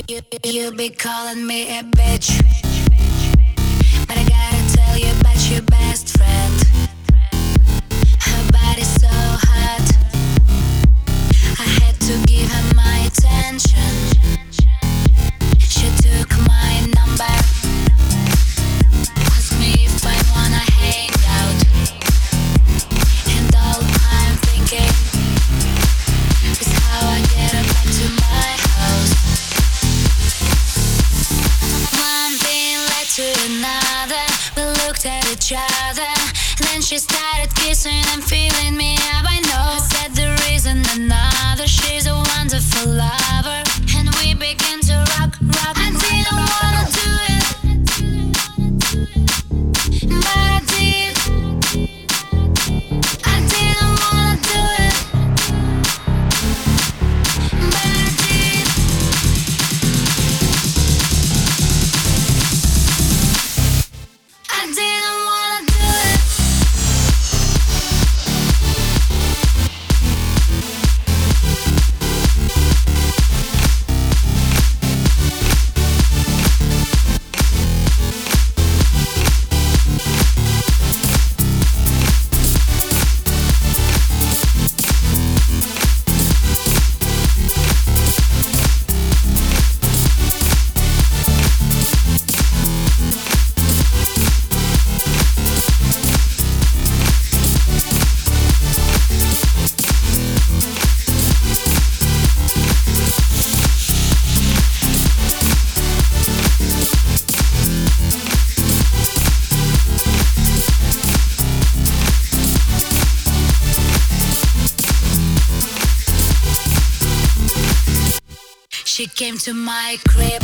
You be calling me a bitch, but I gotta tell you about your best friend. Her body's so hot, I had to give her my attention. She took my number, asked me if I wanna hang out, and all I'm thinking is how I get her back to my house. One thing led to another, we looked at each other, then she started kissing and feeling me up. I know I said there isn't another, she's a wonderful lover, and we began to rock. I didn't wanna do it, but I did. I didn't wanna do it, but I did. I didn't wanna do it. She came to my crib.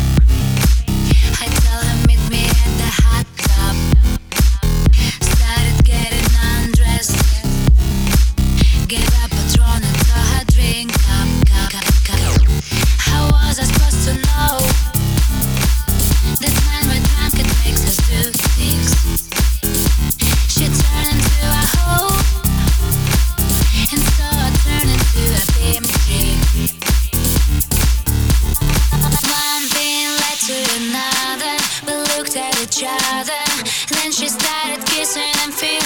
I tell her meet me at the hot tub. Started getting undressed. Gave her Patron and saw her drink cup. How was I supposed to know that when we're drunk it makes us do things? She turned into a hoe, and so I turned into a beam tree. One thing led to another, we looked at each other, then she started kissing and feeling